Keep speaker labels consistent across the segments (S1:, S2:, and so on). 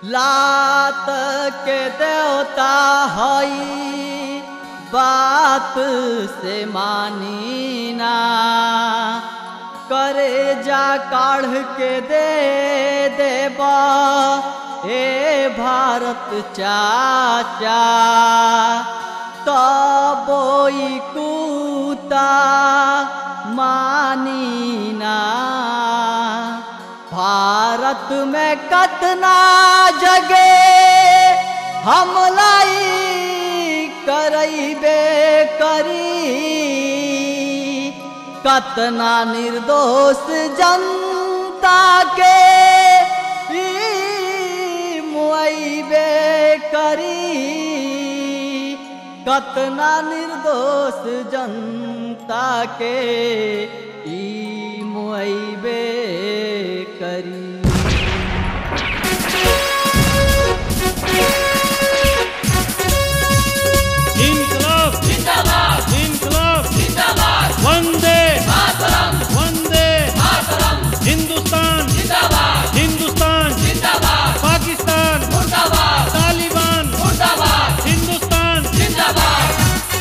S1: लात के देवता हई बात से मानी ना, करे जा काढ़ के दे देबा ए भारत चाचा, तबोई कूता मानी ना। भारत में कतना जगे हमलाई करैबे करी, कतना निर्दोष जनता के मुआइबे करी, कतना निर्दोष जनता के मुआइबे करी।
S2: इनकलाब जिंदाबाद, इनकलाब जिंदाबाद, वंदे मातरम, वंदे मातरम, हिंदुस्तान जिंदाबाद, हिंदुस्तान जिंदाबाद, पाकिस्तान मुर्दाबाद, तालिबान मुर्दाबाद, हिंदुस्तान जिंदाबाद।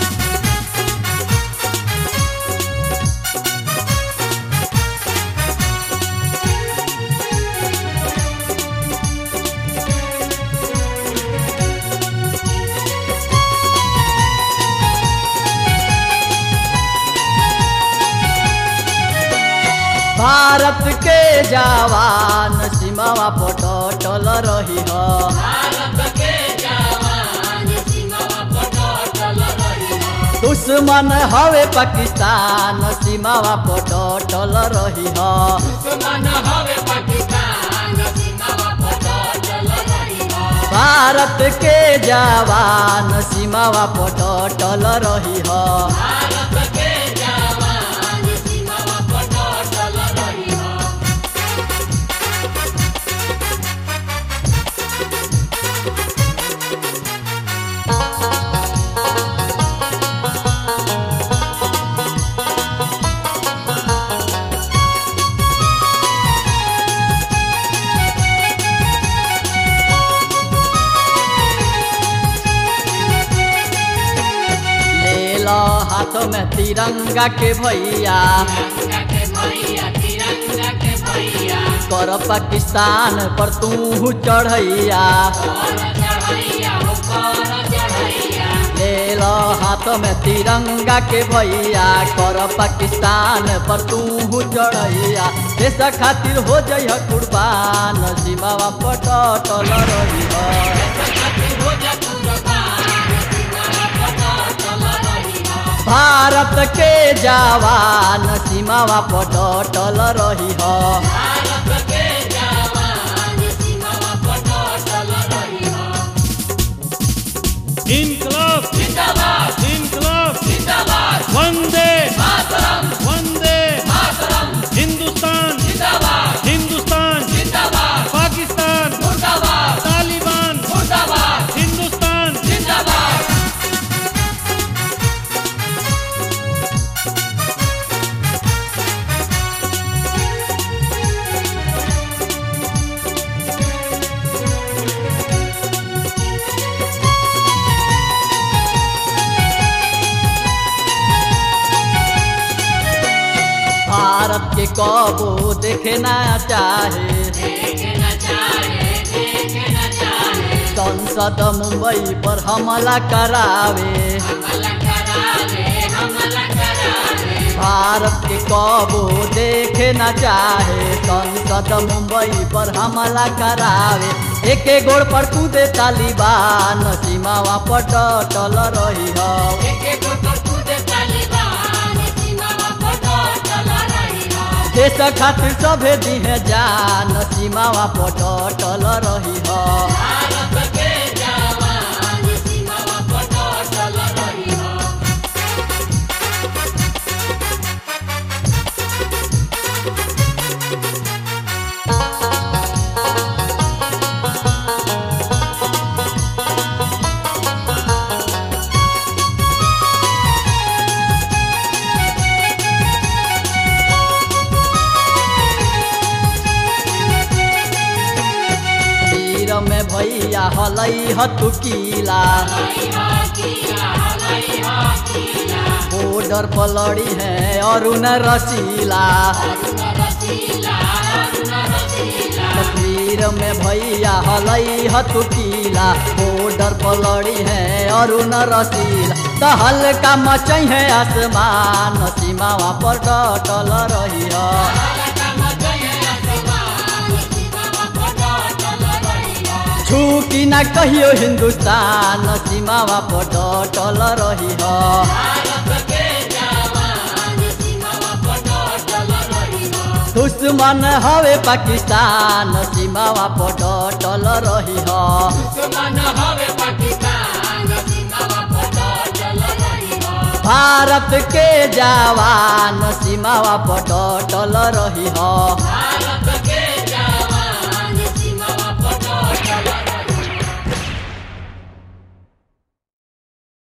S1: भारत के जवान सीमावा पटल रही हो,
S2: भारत के जवान सीमावा पटल रही हो,
S1: दुश्मन हवे पाकिस्तान सीमावा पटल रही हो,
S2: दुश्मन हवे पाकिस्तान सीमावा पटल रही हो,
S1: भारत के जवान सीमावा पटल रही हो,
S2: भारत के जवान सीमावा पटल रही हो।
S1: ले लो हाथों में तिरंगा के भैया,
S2: तिरंगा के भैया, तिरंगा के भैया,
S1: कर पाकिस्तान पर तू चढ़ैया,
S2: कर चढ़ैया हो, कर चढ़ैया,
S1: ले लो हाथों में तिरंगा के भैया, कर पाकिस्तान पर तू चढ़ैया, देश खातिर हो जइह कुर्बान सीमावा पटल रही हो,
S2: हो जा कुर्बान सीमावा पटल रही हो,
S1: भारत के जवान सीमावा पटल रही हो,
S2: भारत के जवान सीमावा पटल रही हो। इनकलाब जिंदाबाद, इनकलाब जिंदाबाद, वंदे मातरम, वंदे मातरम, हिंदुस्तान जिंदाबाद, हिंदुस्तान जिंदाबाद, पाकिस्तान मुर्दाबाद, तालिबान मुर्दाबाद, हिंदुस्तान जिंदाबाद।
S1: भारत के कबो देखना चाहे,
S2: देखना चाहे, देखना चाहे,
S1: संसद मुंबई पर हमला करावे,
S2: हमला करावे, हमला करावे,
S1: भारत के कबो देखना चाहे, संसद मुंबई पर हमला करावे, एके गोड़ पर कूदे तालिबान सीमावा पटल रही हो,
S2: एके गोड़ पर कूदे तालिबान सीमावा पटल रही हो,
S1: देश खातिर सभे दिहे जान सीमावा पटल रही हो,
S2: भारत के जवान सीमावा पटल रही हो।
S1: में भैया हलई हतु कीला बॉर्डर पर लड़ी है अरुण रसीला कश्मीर में भैया हलई हतु कीला बॉर्डर पर लड़ी है अरुण रसीला तो हल्का मचई है आसमान सीमावा पर डटल रही छूटी न कहियो हिंदुस्तान सीमावा पर डटल रही दुश्मन हवे पाकिस्तान सीमावा पर डटल रही भारत के जवान सीमावा पर डटल रही